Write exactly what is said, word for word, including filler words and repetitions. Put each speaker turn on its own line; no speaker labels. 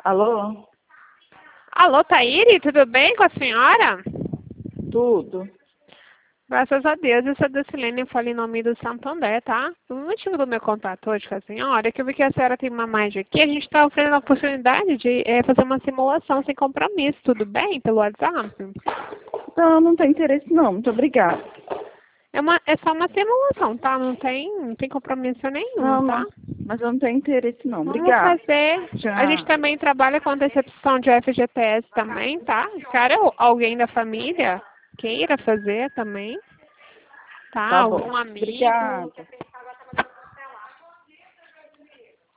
Alô?
Alô, Taíri, tudo bem com a senhora?
Tudo.
Graças a Deus, eu sou da Silene, eu falo em nome do Santander, tá? O motivo do meu contato hoje com a senhora é que eu vi que a senhora tem uma margem aqui, a gente está oferecendo a oportunidade de é, fazer uma simulação sem compromisso, tudo bem? Pelo WhatsApp?
Não, não tem interesse não, muito obrigada.
É, uma, é só uma simulação, tá? Não tem, não tem compromisso nenhum,
Não,
tá?
não, mas eu não tenho interesse não,
Vamos
obrigada.
fazer. A gente
Já.
também trabalha com antecipação de F G T S também, tá? Cara, alguém da família queira fazer também, tá?
Tá bom.
Algum amigo.
Obrigada.